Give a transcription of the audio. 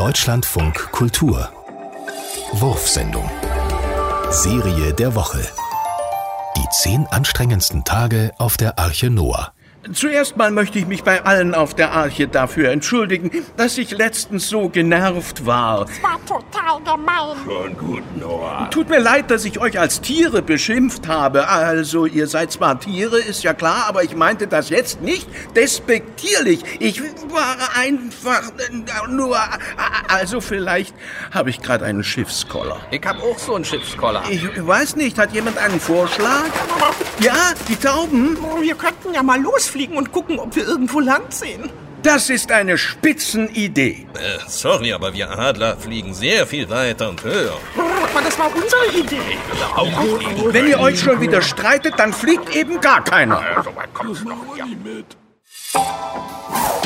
Deutschlandfunk Kultur Wurfsendung. Serie der Woche. Die 10 anstrengendsten Tage auf der Arche Noah. Zuerst mal möchte ich mich bei allen auf der Arche dafür entschuldigen, dass ich letztens so genervt war. Das war total gemein. Schon gut, Noah. Tut mir leid, dass ich euch als Tiere beschimpft habe. Also, ihr seid zwar Tiere, ist ja klar, aber ich meinte das jetzt nicht despektierlich. Ich war einfach nur... Also, vielleicht habe ich gerade einen Schiffskoller. Ich hab auch so einen Schiffskoller. Ich weiß nicht, hat jemand einen Vorschlag? Ja, die Tauben? Wir könnten ja mal losfliegen und gucken, ob wir irgendwo Land sehen. Das ist eine Spitzenidee. Sorry, aber wir Adler fliegen sehr viel weiter und höher. Aber das war unsere Idee. Wenn ihr euch schon wieder streitet, dann fliegt eben gar keiner. So weit kommt's noch nicht mit.